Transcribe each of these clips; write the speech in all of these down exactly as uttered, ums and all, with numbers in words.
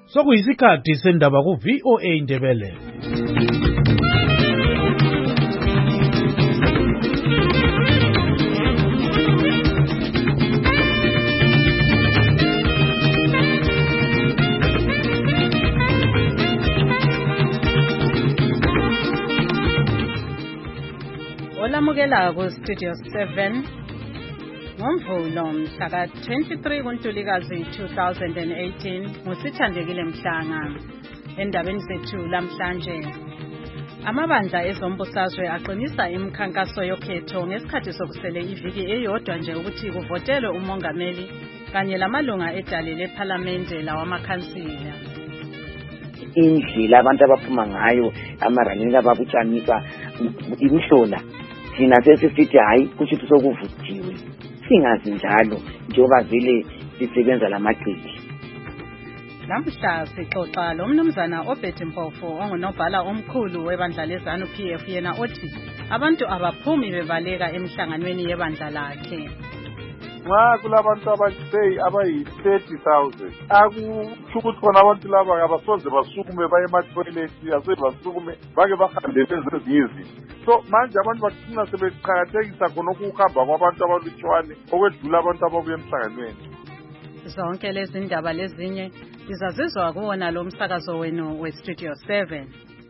Sokuyisikhathi sendaba ku V O A Indebele. Olamukela ku Studio seven ngomvulo mhla twenty-three kuNtulikazi two thousand eighteen ngusithandekile Mhlanga. Endabeni zethu lamhlanje, amabandla ezombusazwe aqinisa imikhankaso yokhetho ngesikhathi sokusele iviki eyodwa nje ukuthi kuvotelwe umongameli kanye lamalunga edale lePhalamende lawamakhansila. Indlela abantu abaphuma ngayo amaralini ababutshamisa imhlola thina sesithi hayi kusho sokuvuthiwe, singazi njalo njengoba vele sisebenza lamaqhiqi. Namhla sixoxa lo mnumzana oBetty Mpofu ongunobhala omkhulu webandla leZANU P F yena othi abantu abaphumi bebaleka emhlanganweni yebandla lakhe. Nxa kulabantu abasey abayi thirty thousand akusho ukuthi khona abantu laba abasoze basukume baye ema-toilet ase basukume bake bahambe ezinye izinto. So manje abantu bathina sebeqhakathekisa khona ukuhamba kwabantu abalutshwane okwedlula abantu ababuye emhlanganweni. Zonke lezi ndaba lezinye zizazizwa kuwona lo msakazo wenu we-Studio seven.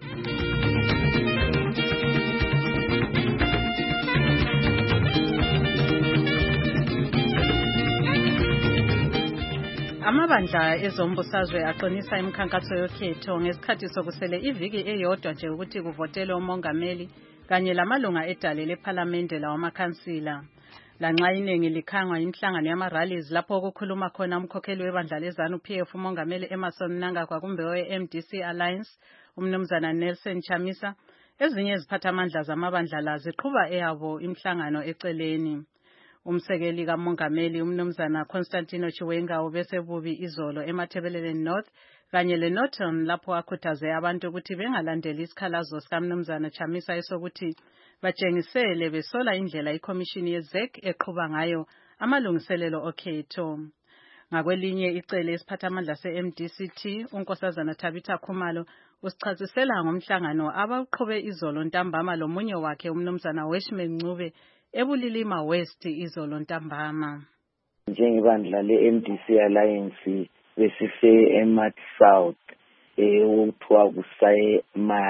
Amabandla ezombusazwe aqinisa imikhankaso yokhetho ngesikhathi sokusele iviki eyodwa nje ukuthi kuvotelwe umongameli kanye lamalunga edale lePhalamende lawamakhansila. Lanxa iningi likhangwa inhlangano yama-rallies lapho okukhuluma khona umkhokheli webandla leZANU P F umongameli Emmerson Mnangagwa kumbe we-M D C Alliance umnumzana Nelson Chamisa, ezinye iziphathamandla zamabandla la ziqhuba eyabo imhlangano eceleni. Umsekeli kamongameli umnumzana Constantino Chiwenga ubesebubi izolo eMathebelele North kanye leNorton lapho akhuthaze abantu ukuthi bengalandeli isikhalazo sikamnumzana Chamisa esokuthi batshengisele besola indlela ikhomishini ye-Z E C eqhuba ngayo amalungiselelo okhetho. Ngakwelinye icele isiphathamandla se-M D C T unkosazana Tabitha Khumalo usichazisela ngomhlangano abawuqhube izolo ntambama lomunye wakhe umnumzana Weshman Ncube eBulilima West izolo ntambama. Njengebandla le-M D C Alliance besise eMat South ekuthiwa kusaye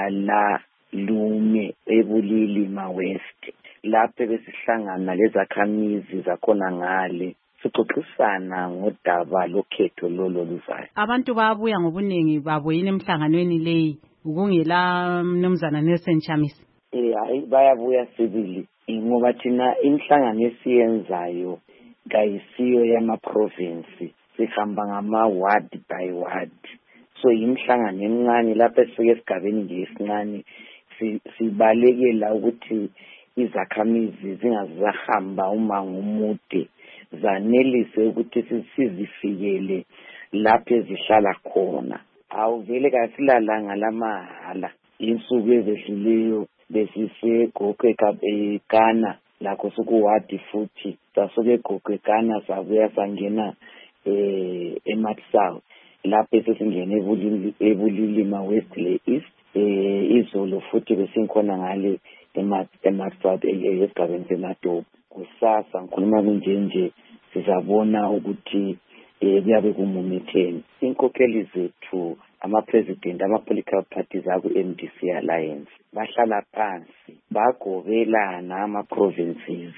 Malalume eBulilima West, lapho besihlangana lezakhamizi zakhona ngale sixoxisana ngodaba lokhetho lolo luzayo. Abantu bayabuya ngobuningi babo yini emhlanganweni leyi ukungela mnumzana Nelson Chamisa? Eh hayi bayabuya sibili ngoba thina imhlangano esiyenzayo kayisiyo yama-province, sihamba ngama-ward by ward. So imhlangano emincane lapho esifike esigabeni nje esincane sibalekela ukuthi izakhamizi zingazahamba umango omude, zanelise ukuthi sizifikele lapho ezihlala khona. Awuvele kasilalanga lamahala insuku ezedluleyo besise Gokwe eGhana lakho sokuwadi futhi sasuke Gokwe eGhana sabuya sangena eh eMat South lapho sesingena eBulilima West le East eh izolo futhi besinkhona ngale eMat South esigabeni seMatopo. Kusasa ngikhuluma kunje nje sizabona ukuthi eh kuyabe kumumetheni inkokheli zethu ama-president ama-political parties aku-M D C Alliance bahlala phansi bagobelana ama-provinces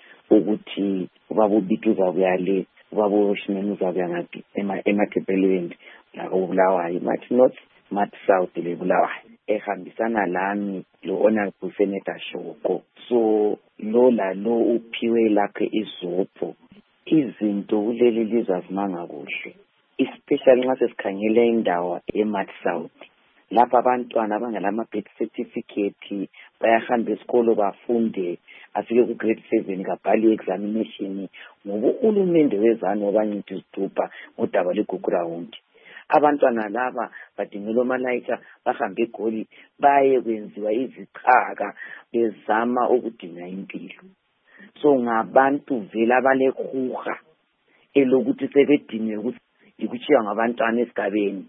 ukuthi ubaba uBiti uzabuya le, ubaba uShimeni uzabuya ngaphi eMathebeleni la uBulawayo, Mat North, Mat South le Bulawayo ehambisana lami lo honorable Senator Shoko. So lo la lo uphiwe lakhe izopho izinto kuleli lizwe azimanga kuhle, especially nxa sesikhangele indawo eMat South lapha abantwana abangalama birth certificate bayahamba esikolo bafunde afike ku grade seven kabhali examination ngoba uhulumende wezanu abancithu isithupha ngodaba leGugurawundi. Abantwana laba badingela amalayitha bahambe eGoli baye kwenziwa izichaka bezama ukudinga impilo. So ngabantu vela balehuha elokuthi sebedinge ukuthi ikuchiya ngabantwana esigabeni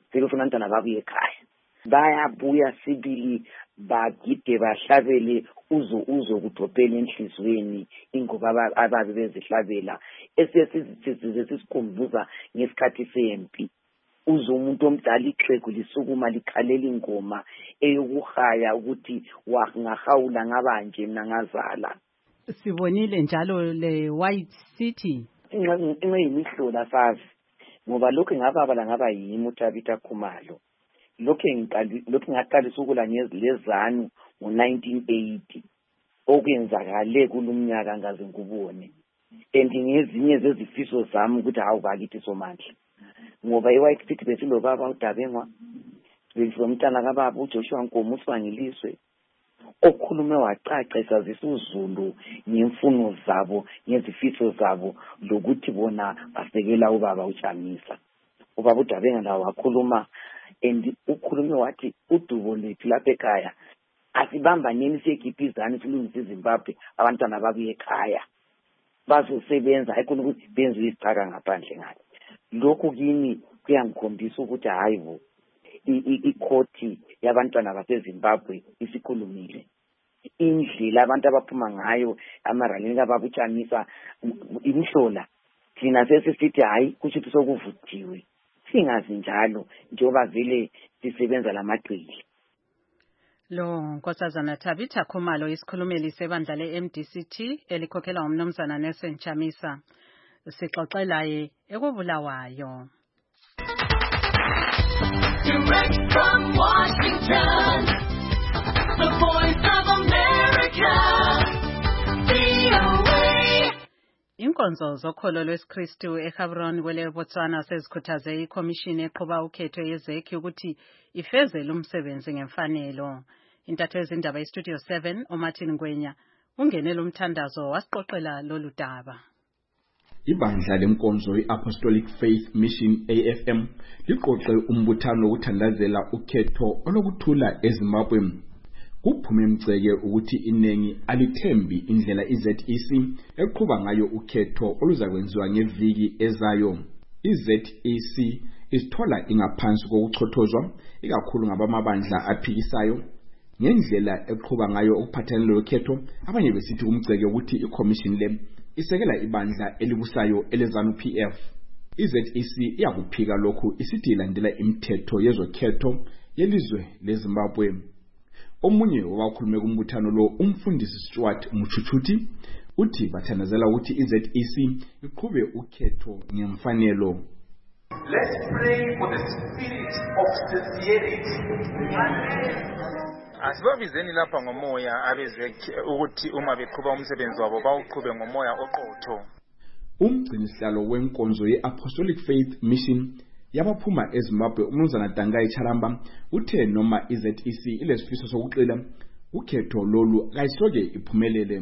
sebefuna abantwana babuye ekhaya. Bayabuya sibili bagide bahlabele uzo uzo kudrophela enhlizweni ingoba ababe bezihlabela esesizithize sisikhumbuza ngesikhathi sempi. Uzo umuntu omdala ixhegu lisukuma likhalela ingoma eyokuhaya ukuthi wangahawula ngabanje mina ngazala. Sibonile njalo le White City inxe imihlola sazi ngoba lokho ngababa ngaba yimi uThabitha Khumalo. Lokho ngiqali lokho ngaqalisa ukula ngezilezanu ngo nineteen eighty okwenzakale kulumnyaka ngaze ngubone. And ngezinye zezifiso zami ukuthi hawu bakithi somandla. Ngoba iWhite City besilo baba uDabengwa besomntana kababa uJoshua Nkomo uSibangiliswe okhulume wacaca esazisa uZulu ngemfuno zabo ngezifiso zabo lokuthi bona basekela ubaba uJamisa. Ubaba uDabenga lawo wakhuluma and ukhulume wathi udubo lethu lapha ekhaya asibambaneni siyekhipizana silungise iZimbabwe abantwana babuye ekhaya bazosebenza ayikho ukuthi benze isicaka ngaphandle ngalo. Lokhu kini kuyangikhombisa ukuthi hayibo ikhoti yabantwana baseZimbabwe isikhulumile. Indlela abantu abaphuma ngayo amaralini ababuchamisa imhlola thina sesisithi hayi kushithi sokuvuthiwe. Singazi njalo njengoba vele sisebenza lamaqili. Lo Nkosazana Tabitha Khumalo isikhulumeli sebandla le-M D C T elikhokhelwa umnumzana Nelson Chamisa. Sixoxelaye ekubulawayo. Direct from Washington, the Voice of America, V O A. Inkonzo zokholo lwesikristu eHebron kwele Botswana sezikhuthaze ikhomishini eqhuba ukhetho yezekhi ukuthi ifezele umsebenzi ngemfanelo. Intatho yezindaba eStudio seven uMartin Ngwenya ungenele umthandazo wasiqoqela lolu daba. Ibandla lenkonzo iApostolic Faith Mission A F M liqoqe umbuthano wokuthandazela ukhetho olokuthula eZimbabwe. Kuphume imceke ukuthi inengi alithembi indlela iZ E C eqhuba ngayo ukhetho oluzakwenziwa ngeviki ezayo. iZ E C isithola ingaphansi kokuchothozwa ikakhulu ngabamabandla aphikisayo ngendlela eqhuba ngayo ukuphathanele lokhetho. Abanye besithi kumceke ukuthi iCommission le isekela ibandla elibusayo eleZANU P F. iZ E C iyakuphika lokhu isithi ilandela imithetho yezokhetho yelizwe leZimbabwe. Omunye wakhulume kumbuthano lo umfundisi Stuart Mchuchuthi uthi bathandazela ukuthi iZ E C iqhube ukhetho ngemfanelo. Let's pray for the spirit of sincerity. Asibabizeni lapha ngomoya abeze ukuthi uma beqhuba umsebenzi wabo bawuqhube ngomoya oqotho. Umgcinisihlalo wenkonzo yeApostolic Faith Mission yabaphuma eZimbabwe umnumzana Dangai Charamba uthe noma iZ E C ilesifiso sokuqila ukhetho lolu kayisoke iphumelele.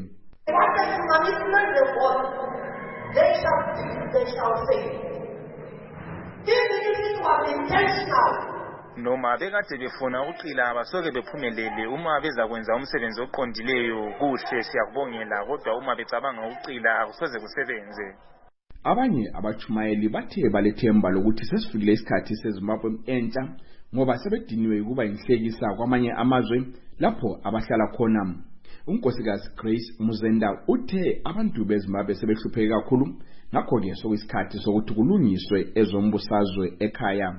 They shall they shall say. Even if it was intentional. Noma bekade befuna ukuqila abasoke bephumelele uma beza kwenza umsebenzi oqondileyo kuhle siyakubongela kodwa uma becabanga ukuqila akusoze kusebenze. Abanye abachumayeli bathe balethemba lokuthi sesifikile isikhathi seZimbabwe entsha ngoba sebediniwe ukuba inhlekisa kwamanye amazwe lapho abahlala khona. Unkosikazi Grace Muzenda uthe abantu beZimbabwe sebehlupheke kakhulu ngakho ke sokuyisikhathi sokuthi kulungiswe ezombusazwe ekhaya.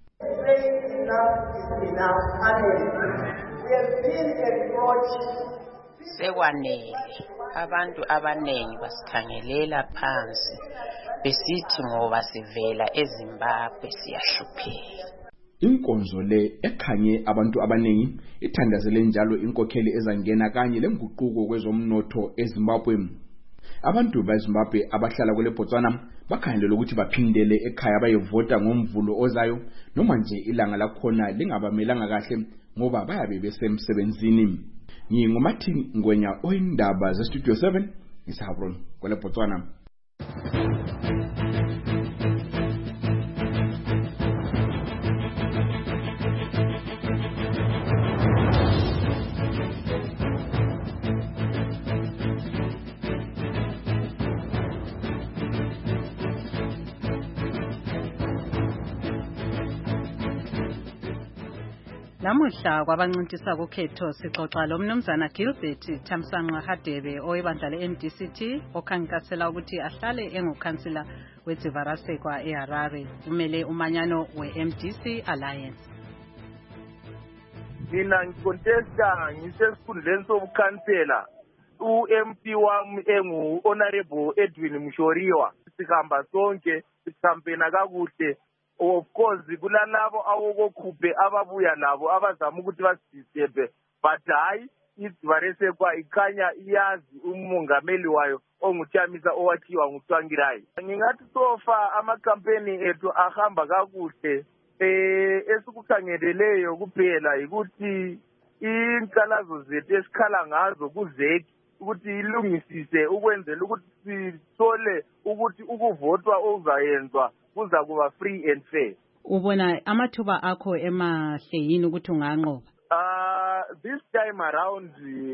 Sekwanele abantu abanengi basikhangelela phansi besithi ngoba sivela eZimbabwe siyahlupheka. Inkonzo le ekhanye abantu abanengi ithandazele njalo inkokheli ezangena kanye lenguquko kwezomnotho eZimbabwe. Abantu beZimbabwe abahlala kule Botswana bakhangelele ukuthi baphindele ekhaya bayevota ngomvulo ozayo noma nje ilanga lakhona lingabamelanga kahle ngoba bayabe besemsebenzini. NginguMartin Ngwenya oyindaba zeStudio seven eHebron kule Botswana. Namuhla kwabancintisa kukhetho sixoxa lo mnumzana Gilbert Thamsanqa Hadebe oyibandla le-M D C T okhankasela ukuthi ahlale engukhansila weDivarasekwa eHarare umele umanyano we-M D C Alliance. Mina ngikontesta ngisesikhundleni sobukhansela u-M P wami engu Honorable Edwin Mshoriwa sihamba sonke sikampena kakuhle. Of course kulalabo awokokhuphe ababuya labo abazama ukuthi basidisebe but hayi iDivarasekwa ikhanya iyazi umongameli wayo onguthamisa owathiwa nguTsvangirai. Ngingathi sofa ama-campaign ethu ahamba kakuhle eh esikukhangeleleyo kuphela ukuthi inkalazo zethu esikhala ngazo kuzeki ukuthi ilungisise ukwenzela ukuthi sithole ukuthi ukuvotwa okuzayenzwa kuza kuba free and fair. Ubona amathuba akho emahle yini ukuthi unganqoba? Ah uh, this time around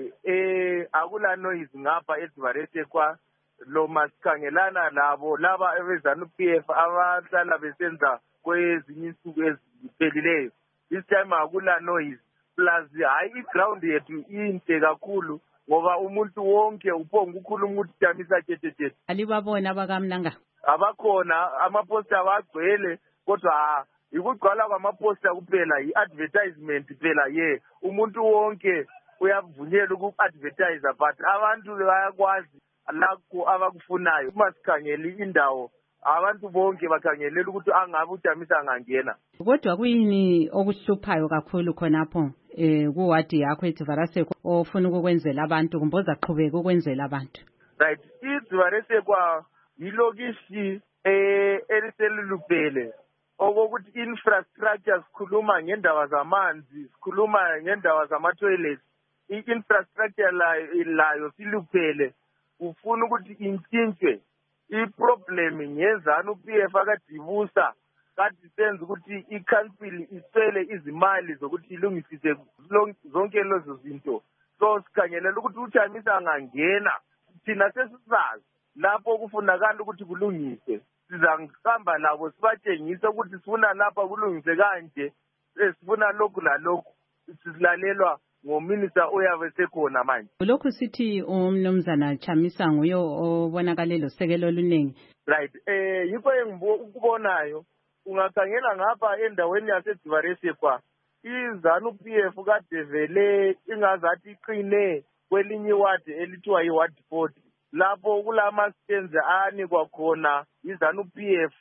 eh akula noise ngapha eDivarasekwa lo masikhangelana labo laba ebezana u-P F abahlala besenza kwezinye insuku eziphelileyo. This time akula noise plus hayi i-ground yethu inhle kakhulu ngoba umuntu wonke uphonga ukhuluma ukuthi Thamisa thethe. Alibabona abakamnanga? Abakhona amaposter bagcwele kodwa ikugcwala kwamaposter kuphela i-advertisement phela ye umuntu wonke uyavunyelwa uku-advertise but abantu bayakwazi lakho abakufunayo. Uma sikhangela indawo abantu bonke bakhangelela ukuthi angabe uThamisa angangena. Kodwa kuyini okuhluphayo kakhulu khonapho eh kuwadi yakho eDivarasekwa ofuna ukukwenzela abantu kumboza qhubeka ukwenzela abantu? Right, iDivarasekwa yilokishi eh eliselulubhele okokuthi infrastructure sikhuluma ngendawo zamanzi sikhuluma ngendawo zama-toilets. I-infrastructure layo siluphele ufuna ukuthi intshintshwe. I-problem ngezana u-P F akadibusa kade senza ukuthi i-council iswele izimali zokuthi ilungisise zonke lezo zinto. So sikhangelela ukuthi uThamisa angangena thina sesisazi lapho kufunakala ukuthi kulungise. Sizangihamba labo sibatshengise ukuthi sifuna lapha kulungise kanje sifuna lokhu lalokhu sizilalelwa ngominister oyabe sekhona manje. Lokhu sithi umnumzana Thamisa nguye obonakala losekelo oluningi. Right, eh yikho engikubonayo ungakhangela ngapha endaweni yaseDivarasekwa izana u-P F kade vele ingazathi iqine kwelinye iward elithiwa iward forty lapho kulama-stands anikwa khona izana u-P F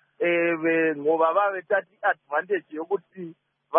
eh ngoba babethatha i-advantage yokuthi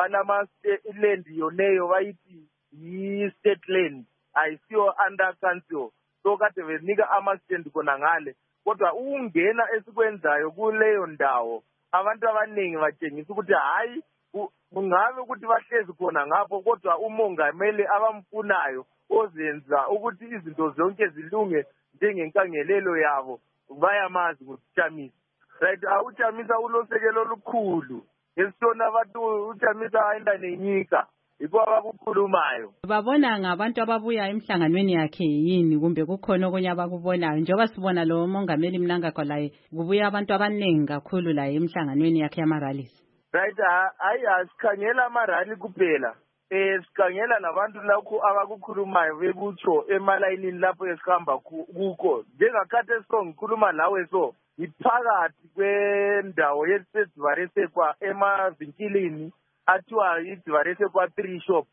banama-land yoneyo bayithi yi-state land ayisiyo under council so kade benika ama-stand khona ngale kodwa ukungena esikwenzayo kuleyo ndawo abantu abaningi batshengisa ukuthi hayi kungabe ukuthi bahlezi khona ngapho kodwa umongameli abamfunayo ozenza ukuthi izinto zonke zilunge njengenkangelelo yabo bayamazi nguThamisa. Right, uThamisa ulosekelo olukhulu esitona abantu uThamisa ayenda nenyika yikho abakukhulumayo. Babona ngabantu ababuya emhlanganweni yakhe yini kumbe kukhona okunye abakubonayo njengoba sibona lo mongameli Mnangagwa laye kubuya abantu abaningi kakhulu la emhlanganweni yakhe yamarallies? Right, hayi asikhangela amarally kuphela eh sikhangela nabantu lakho abakukhulumayo bekutsho emalayinini lapho esihamba kuko njengakhathi esongikhuluma lawe so iphakathi kwendawo yeDivarasekwa emavinkilini athiwa iDivarasekwa three shop.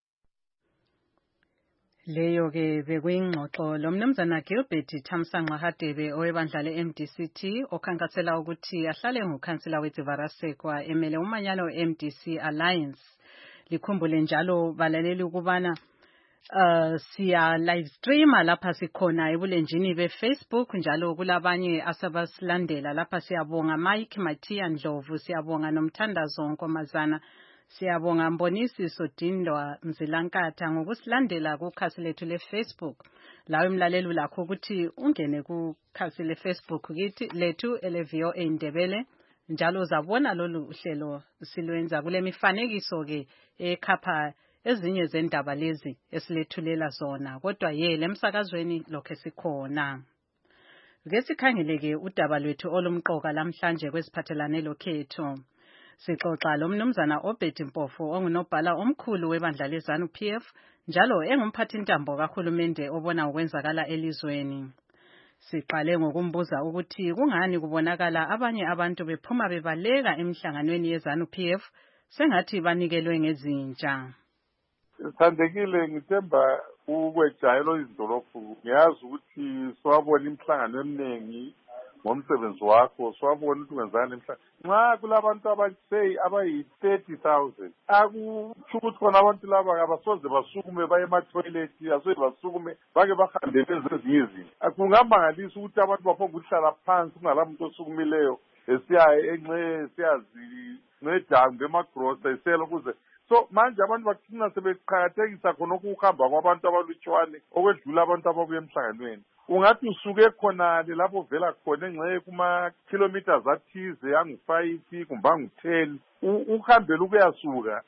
Leyo ke bekuyingxoxo lo mnumzana Gilbert Thamsanqa Hadebe owebandla le-M D C T okhankasela ukuthi ahlale ngukhansila weDivarasekwa emele umanyano we-M D C Alliance. Likhumbule njalo balaleli ukubana uh siya live streamer lapha sikhona ebulenjini beFacebook njalo kulabanye asabasilandela lapha. Siyabonga Mike Matia Ndlovu, siyabonga noMthandazo Nkomazana, siyabonga Mbonisi Sodindwa Mzilankatha ngokusilandela kukhasi lethu leFacebook. Lawe mlaleli lakho ukuthi ungene kukhasi leFacebook kithi lethu ele-V O A Ndebele njalo uzabona lolu hlelo silwenza kule mifanekiso ke ekhapha ezinye zendaba lezi esilethulela zona kodwa ye lemsakazweni lokho sikhona. Ke sikhangeleke udaba lwethu olumqoka lamhlanje kwesiphathelane lokhetho. Sixoxa lo mnumzana Obed Mpofu ongunobhala omkhulu webandla leZANU P F njalo engumphathintambo kahulumende obona ukwenzakala elizweni. Siqale ngokumbuza ukuthi kungani kubonakala abanye abantu bephuma bebaleka emihlanganweni yeZANU P F sengathi banikelwe ngezintsha. Sithandekile ngithemba ukwejayelo izidolophu ngiyazi ukuthi swabona imihlangano eminingi ngomsebenzi wakho swabona ukuthi ungenzani emhlangano nxa kulabantu abaseyi abayi-thirty thousand akusho ukuthi khona abantu laba abasoze basukume baye ema-toilet asoze basukume bake bahambe benze ezinye izinto kungamangalisa ukuthi abantu baphonga ukuhlala phansi kungala muntu osukumileyo esiya enxe siyazincedanga emagrosa esela ukuze so manje abantu bagcina sebeqakathekisa khona ukuhamba kwabantu abalutshwane okwedlula abantu ababuya emhlanganweni ungathi usuke khonale lapho vela khona engxeye kuma-kilometers athize angu-five kumbe angu-ten uhambela ukuyasuka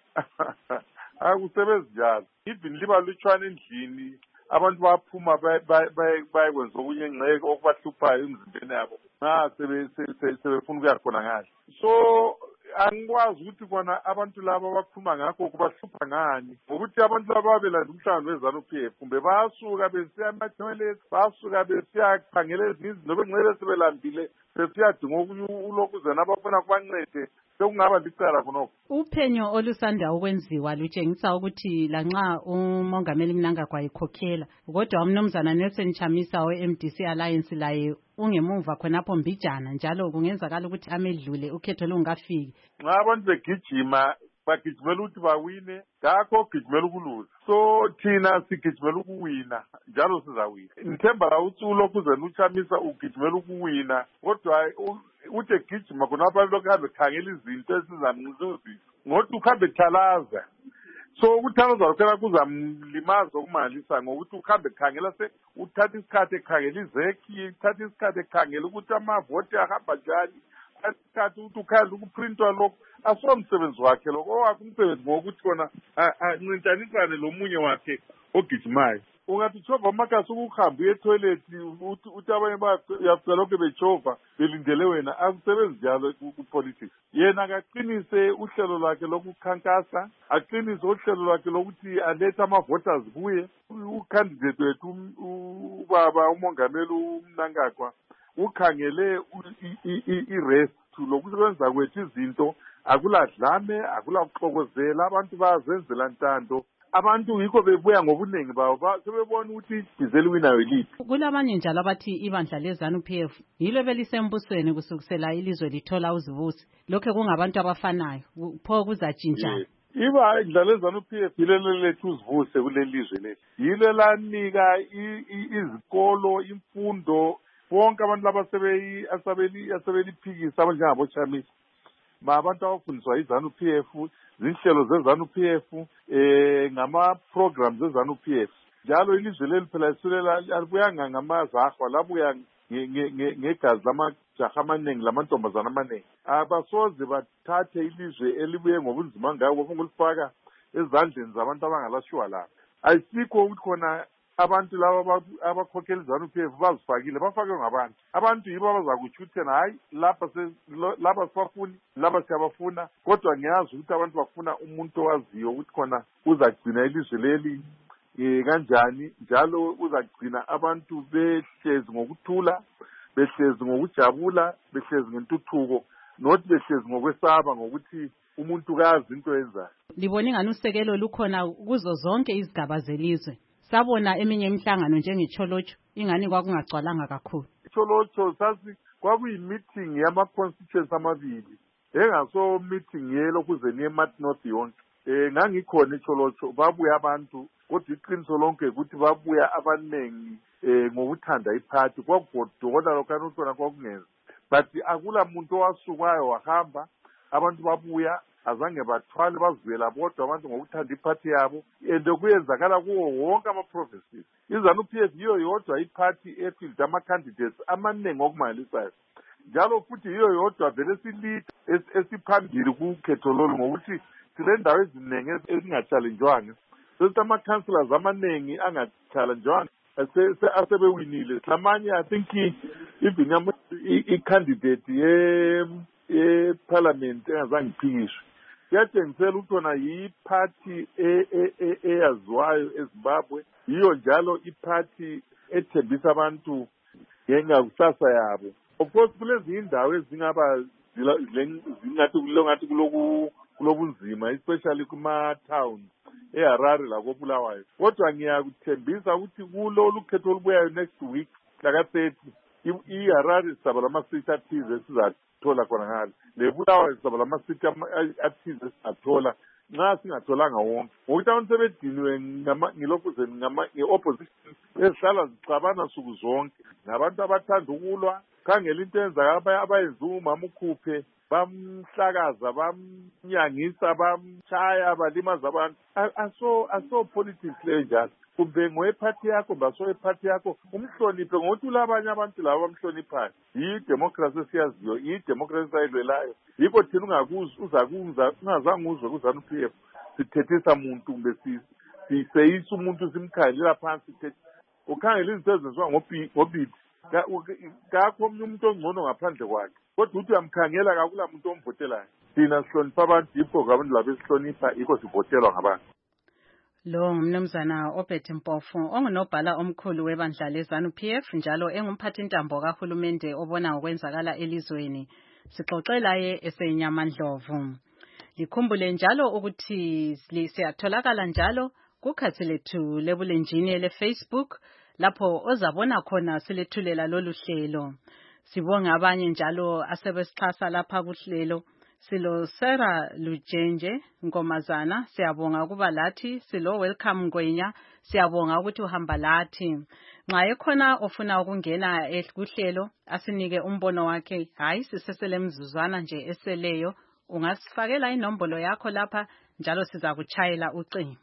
akusebenzi njalo even liba lutshwane endlini abantu baphuma bayekwenza okunye engxeye okubahluphayo emzimbeni yabo nxa sebefuna ukuya khona ngahle so angikwazi ukuthi kona abantu laba abakhuluma ngakho kubahlupha ngani ngokuthi abantu laba babelanda umhlangano weZANU P F kumbe bayasuka besiya ema-toilet basuka besiyakhangela ezinye izinto bengcele sebelambile besiyadinga ulokuzana abafuna kubancede sekungaba licala khonokho. Uphenyo olusanda ukwenziwa lutshengisa ukuthi lanxa umongameli Mnangagwa ekhokhela kodwa umnumzana Nelson Chamisa we-M D C Alliance laye ungemuva khonapho mbijana njalo kungenzakala ukuthi amedlule ukhetho lungafiki. Nxa abantu begijima bagijimela ukuthi bawine ngakho ugijimela ukuluza so thina sigijimela ukuwina njalo sizawina ngithemba la uthi ulokuzana uChamisa ugijimela ukuwina kodwa uthi egijima khona abantu lokhambe khangela izinto esizamnquzisa ngokuthi ukhambe thalaza so ukuthalaza lokho kuzamlimaza okumalisa ngokuthi ukhambe khangela se uthatha isikhathi ekhangela izeki uthatha isikhathi ekhangela ukuthi amavoti ahamba njani isikhathi ukuthi ukhanda ukuprintwa lokho asomsebenzi wakhe lokho owakhe umsebenzi ngokuthi khona ancintanisane lomunye wakhe ogijimayo ungathi Jehova makasi ukuhamba uye etoilet uthi abanye bayacela lokho bejova belindele wena akusebenzi njalo kupolitics yena akaqinise uhlelo lwakhe lokukhankasa aqinise uhlelo lwakhe lokuthi alethe ama-voters kuye ucandidate wethu ubaba umongameli uMnangagwa ukhangele i-rest lokusebenza kwethu izinto akuladlame akulakuxokozela abantu bayazenzela ntando abantu yikho bebuya ngobuningi babo sebebona ukuthi ibhizi winayo liphi. Kulabanye njalo abathi ibandla leZANU P F yilo belisembusweni kusukusela ilizwe lithola uzibusi lokho kungabantu abafanayo pho kuzatshintsha. Ibandla leZANU P F yilelo lethu uzivuse kuleli lizwe lethu yilo lanika izikolo imfundo bonke abantu laba asebeliphikisa abanjengabo Chamisa abantu abafundiswa iZANU P F zinhlelo zeZANU P F eh ngama-programs zeZANU P F njalo ilizwe leli phela lisulela alibuyanga ngamazahwa labuya ngegazi lamajaha amaningi lamantombazana amaningi abasoze bathathe ilizwe elibuye ngobunzima ngabo bafuna ukulifaka ezandleni zabantu abangalashiwa lapha ayisikho ukuthi khona abantu laba abakhokhela iZANU P F bazifakile bafakwe ngabantu abantu yibo abazakutshuthena hayi lapha lapha sifafuni lapha siyabafuna kodwa ngiyazi ukuthi abantu bafuna umuntu owaziyo ukuthi khona uzagcina ilizwe leli eh kanjani njalo uzagcina abantu behlezi ngokuthula behlezi ngokujabula behlezi ngentuthuko not behlezi ngokwesaba ngokuthi umuntu kazi into yenza. Libona ingani usekelo lukhona kuzo zonke izigaba zelizwe. Sabona eminye imihlangano njengecholocho ingani kwakungagcwalanga kakhulu. Icholocho sasi kwakuyi-meeting yama-constituency amabili engaso meeting yelo kuze niye Mat North yonke eh ngangikhona icholocho babuya abantu kodwa iqiniso lonke ukuthi babuya abanengi eh ngokuthanda iphathi kwakugodola lokho khona kwakungenza but akula muntu owasukayo wahamba abantu babuya azange bathwale bazivela bodwa abantu ngokuthanda iphathi yabo and kuyenzakala kuwo wonke ama-provinces iZANU P F yiyo yodwa iphathi efield ama-candidates amaningi okumangalisayo njalo futhi yiyo yodwa vele silida esiphambili kukhetho lolu ngokuthi sile ndawo eziningi ezingatshalenjwanga sesithi ama-councillors amaningi angatshalenjwanga asebewinile lamanye I think even i-candidate eParliament engazange iphikishwe kuyatshengisela ukuthi khona yi-party eyaziwayo eZimbabwe, yiyo njalo i-party ethembisa abantu ngengakusasa yabo. Of course kulezi indawo ezingaba zingathi kulongathi kuloku kulobunzima especially kuma town eHarare lakoBulawayo. Kodwa ngiyakuthembisa ukuthi kulolu khetho olubuyayo next week laka thirty iHarare saba lama-seat athize sizathola khona ngalo, leBulawayo saba lama-seat athize sizathola nxa singatholanga wonke, ngokuthi abantu sebediniwe ngilokhu nge-opposition ezihlala zixabana nsuku zonke, nabantu abathanda ukulwa, khangela into eyenzaka abayenza umama ukhuphe, bamhlakaza, bamnyangisa, bamshaya, balimaza abantu. Aso aso politics le njalo. Kumbe ngoweparty yakho baso weparty yakho umhloniphe ngokuthi ulabanye abantu labo bamhloniphayo. Yi democracy siyaziyo, yi democracy sayilwelayo. Yikho thina ungakuza uzakuza ungazange uzwe kuzanu P F sithethisa umuntu kumbe si siseyisa umuntu simkhalela phansi sithethi ukhangela izinto ezenziwa ngobibi kakho omnye umuntu ongcono ngaphandle kwakhe, kodwa uthi uyamkhangela kakula muntu omvotelayo. Thina sihlonipha abantu, yikho abantu labo esihlonipha, yikho sivotelwa ngabantu. Lo ngumnumzana Obed Mpofu ongunobhala omkhulu webandla leZanu P F njalo engumphathintambo kahulumende obona ngokwenzakala elizweni. Sixoxela ye esenyamandlovu. Likhumbule njalo ukuthi siyatholakala njalo kukhathi lethu lebulenjini leFacebook lapho ozabona khona silethulela lolu hlelo. Sibonga abanye njalo asebesixhasa lapha kuhlelo. Silo Sera Lujenje Nkomazana, siyabonga ukuba lathi. Silo Welcome Ngwenya, siyabonga ukuthi uhamba lathi. Nxa ekhona ofuna ukungena kuhlelo asinike umbono wakhe, hayi sisesele mzuzwana nje eseleyo, ungasifakela inombolo yakho lapha njalo siza kuchayela ucingo.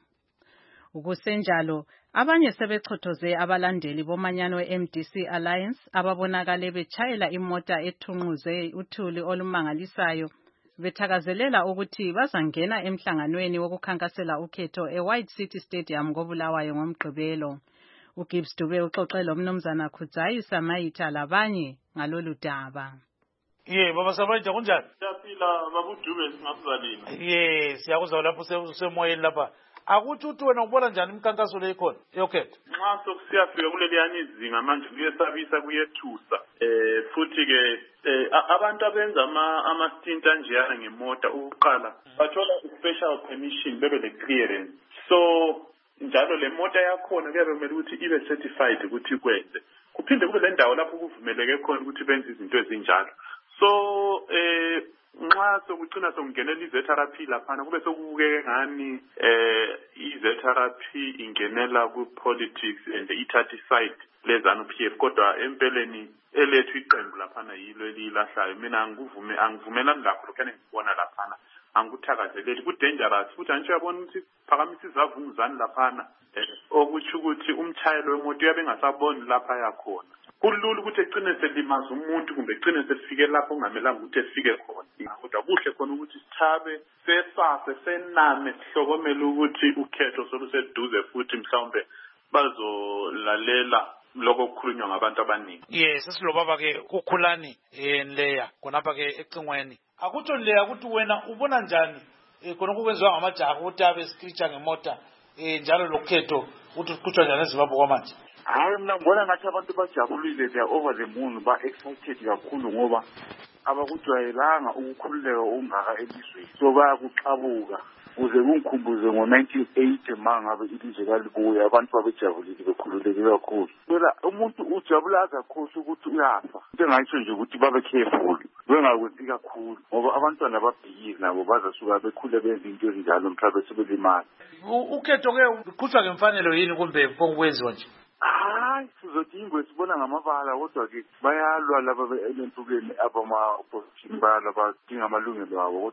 Ukusenjalo abanye sebechothoze abalandeli bomanyano we-M D C Alliance ababonakale betshayela imota ethunquze uthuli olumangalisayo, bethakazelela ukuthi bazangena emhlanganweni wokukhankasela ukhetho eWhite City Stadium koBulawayo ngomgqibelo. uGibbs Dube uxoxela umnumzana Khudzayi Samayitha labanye ngalolu daba. Ye baba Samayitha kunjani? Siyaphila baba Dube singakuzalini. Ye siyakuzwa lapho usemoyeni lapha. Akuthi uthi wena ubona njani imikhankaso le ikhona yokhetho? Nxa sokusiyafika kuleliyani izinga manje kuyesabisa kuyethusa. Eh futhi ke abantu abenza ama ama stint anjeyana ngemota ukuqala bathola special permission bebe le clearance. So njalo le mota yakhona kuyabe kumele ukuthi ibe certified ukuthi kwenze. Kuphinde kube le ndawo lapho kuvumeleke khona ukuthi benze izinto ezinjalo. So eh nxa sokucina sokungenela iZ R P laphana kube sokubukeke ngani eh iZ R P ingenela ku politics and ithatha side leZanu P F, kodwa empeleni elethu iqembu laphana yilo elilahlayo. Mina ngikuvume angivumelani lakho lokho engibona laphana, angikuthakazeleli ku dangerous futhi antsho yabona ukuthi phakamisa izavunguzani laphana okuthi ukuthi umthayelo wemoto uyabe engasaboni lapha yakhona. Kulula ukuthi egcine selimaza umuntu kumbe egcine selifike lapho ongamelanga ukuthi efike khona. Kodwa kuhle khona ukuthi sithabe sesase sename sihlokomela ukuthi ukhetho soluseduze futhi mhlawumbe bazolalela lokho kukhulunywa ngabantu abaningi. Yes, sesilobaba ke kukhulani eh Leya khonapha ke ecingweni. Akutsho Leya ukuthi wena ubona njani eh khona kukwenziwa ngamajaha ukuthi abe skricha ngemota eh njalo lokhetho ukuthi kuqhutshwa njani eZimbabwe kwamanje? Hayi mina ngibona ngathi abantu bajabulile, they are over the moon, ba excited kakhulu ngoba abakujwayelanga ukukhululeka ongaka elizweni. So bayakuxabuka uze kungikhumbuze ngo nineteen eighty mangabe ilizwe lalibuya abantu babejabulile bekhululeke kakhulu. Phela umuntu ujabula akakhosi ukuthi uyafa. Into engayisho nje ukuthi babe careful bengakwenzi kakhulu ngoba abantwana babhekile nabo bazasuka bekhule benza into ezinjalo mhlawumbe sebelimali. Ukhetho ke uqhutshwa ngemfanelo yini kumbe ngokwenziwa nje? Hayi sizothi ingwe sibona ngamabala kodwa ke bayalwa laba be-elentukeni abama opposition bayalwa badinga amalungelo abo, kodwa ke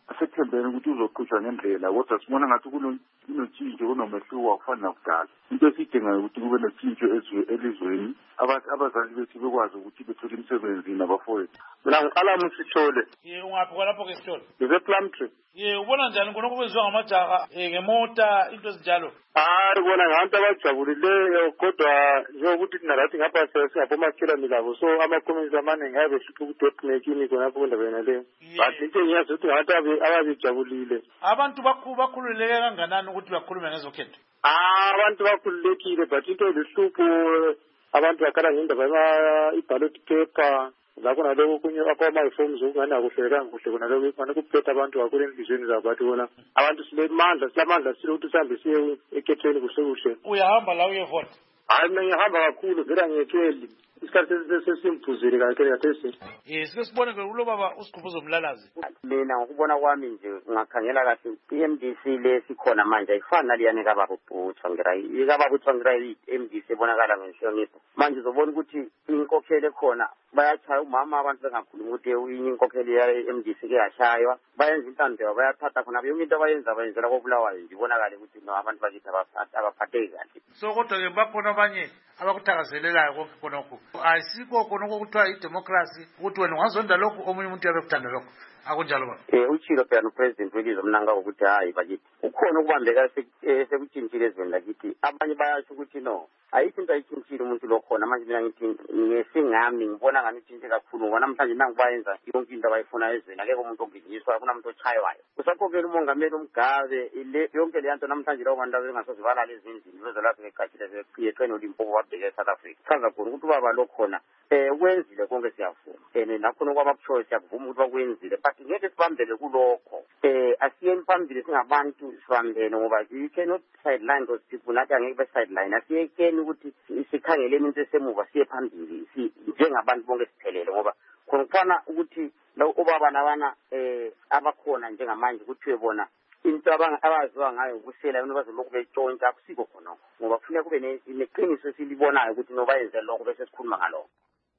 asethembeni ukuthi uzoqhutshwa ngendlela kodwa sibona ngathi kunotshintsho kunomehluko akufani nakudala into esiyidingayo ukuthi kube notshintsho elizweni abazali bethu bekwazi ukuthi bethole imisebenzi nabafowethu. Mina ngiqala Musithole. Ye ungaphi kwalapho ke Sithole? Ngize Plumtree. Ye ubona njani khona kubenziwa ngamajaha ngemota into ezinjalo? Hayi bona ngabantu abajabulileyo kodwa njengokuthi kunalathi ngapha singabomakhelwane labo so ama-comments amaningi ayabe hlupha ukuthi ephumekini khonapho kundabeni leyo but into engiyazi ukuthi ngabantu ababejabulile. Abantu bakhululeke kanganani ukuthi bakhulume ngezokhetho? Abantu bakhululekile but into elihlupho abantu bakhala ngendaba iballot paper lapho naloko kunye akwama-reforms okungani akuhlelekanga kuhle khona lokho kufane kuphethe abantu kakhulu enhliziyweni zabo bathi bona abantu silemandla silamandla sile ukuthi sihambe siye ekhethweni kuhle kuhle. Uyahamba la uyevota? Hayi mina ngihamba kakhulu vele ngiyekeli isikhathi sesimphuzile kakhulu kathesi. Yes, sike sibone ke ulo baba uSigubhuzo Mlalazi. Mina ngokubona kwami nje ngakhangela kahle i-M D C le sikhona manje ayifani naliyane kababa uButhwa ikababa uButhwa i-M D C ebonakala ngenhlonipho manje uzobona ukuthi inkokhelo khona bayachaya umama abantu bengakhuluma ukuthi inkokhelo ye-M D C ke yashaywa bayenza intando bayathatha khona yonke into abayenza bayenzela koBulawayo nje ibonakala ukuthi no abantu bakithi abaphatheki kahle. So kodwa ke bakhona abanye abakuthakazelelayo konke khonokho ayisikho khonokho kuthiwa idemocracy ukuthi wena ungazonda lokhu omunye umuntu uyabe kuthanda lokho akunjalo baba? Eh uchilo phela nopresident welizwe mnanga ukuthi hayi bakithi ukhona ukubambeka sekutshintshile ezweni lakithi abanye bayasho ukuthi no ayikho into ayitshintshile umuntu lo khona manje mina ngithi ngesingami ngibona ngani utshintshile kakhulu ngoba namhlanje nangibayenza yonke into abayifuna ezweni akekho umuntu onginyiswa kunamuntu ochaywayo usakhokhela umongameli umgabe yonke le nto namhlanje lawo bantu abengasoze balala ezindlini bezolapha eGatshiya beqiyethweni oLimpopo babheke eSouth Africa chaza khona ukuthi ubaba lo khona eh wenzile konke siyavuma and nakhona kwababuchoyo siyavuma ukuthi bakwenzile but ngeke sibambele kulokho eh asiyeni phambili singabantu sibambele ngoba you cannot sideline those people nathi angeke be sideline asiyekeni ukuthi sikhangeleni into esemuva siye phambili njengabantu bonke siphelele ngoba khona kufana ukuthi lo ubaba nabana eh abakhona njengamanje kuthiwe bona into abaziwa ngayo ukusela abantu bazolokhu betshontsha akusiko khona ngoba kufuneka kube neqiniso esilibonayo ukuthi nobayenze lokho bese sikhuluma ngalokho.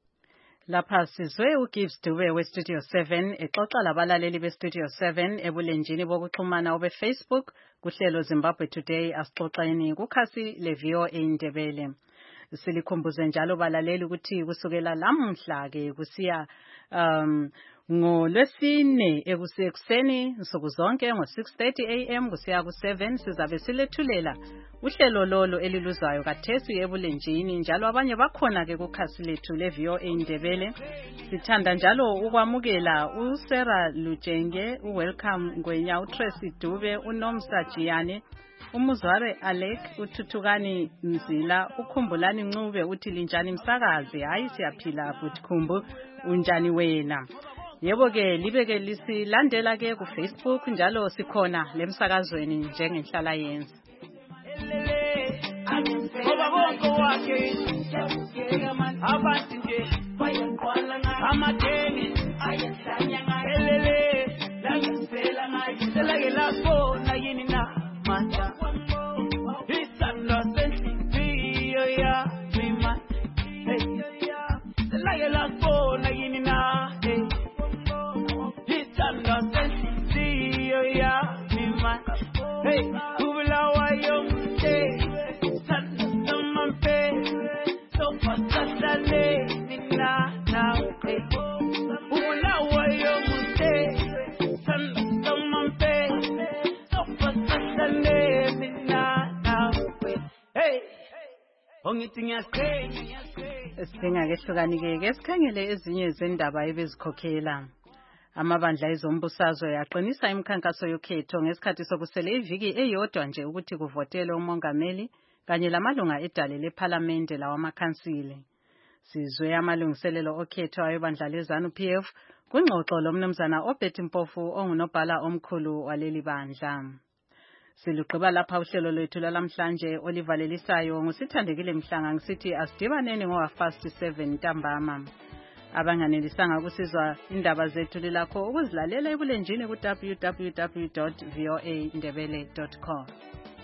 Lapha sizwe uGibbs Dube weStudio seven exoxa labalaleli beStudio seven ebulenjini bokuxhumana obe Facebook kuhlelo Zimbabwe Today asixoxeni kukhasi le-V O A Indebele. Silikhumbuze njalo balaleli ukuthi kusukela lamhla ke kusiya um ngoLwesine ekusekuseni nsuku zonke ngo six thirty a m kusiya ku seven sizabe silethulela uhlelo lolo eliluzayo kathesi ebulenjini njalo abanye bakhona ke kukhasi lethu le-V O A Indebele. Sithanda njalo ukwamukela uSarah Lutshenge, uWelcome Ngwenya, uTracy Dube, uNomsa Jiyane, uMuzware Alec, uThuthukani Mzila, ukhumbulani Ncube uthi linjani msakazi hayi siyaphila futhi khumbu unjani wena. Yebo ke libeke lisilandela ke ku Facebook njalo sikhona lemsakazweni njengenhlala yenza. Ngoba bonke wakhe abantu nje bayakhwala ngamateni ayahlanya ngelele la ngisela ngayisela ke lapho na yini na manja isandla senhliziyo ya mima hey la ke lapho na yini na isandla senhliziyo ya mima hey kubulawa yonke Singakehlukanike ke sikhangele ezinye zendaba ebezikhokhela. Amabandla ezombusazwe yaqinisa imikhankaso yokhetho ngesikhathi sokusele iviki eyodwa nje ukuthi kuvotelwe umongameli kanye lamalunga edale lePhalamende lawamakhansile. Sizwe amalungiselelo okhetho ayebandla leZANU P F kungxoxo lomnumzana oBetty Mpofu ongunobhala omkhulu waleli bandla. Siluqhiba lapha uhlelo lwethu lamhlanje olivalelisayo ngusithandekile Mhlanga ngisithi asidibaneni ngo fast seven ntambama. Abanganelisanga kusizwa indaba zethu lilakho ukuzilalela ebulenjini ku w w w dot v o a indebele dot com.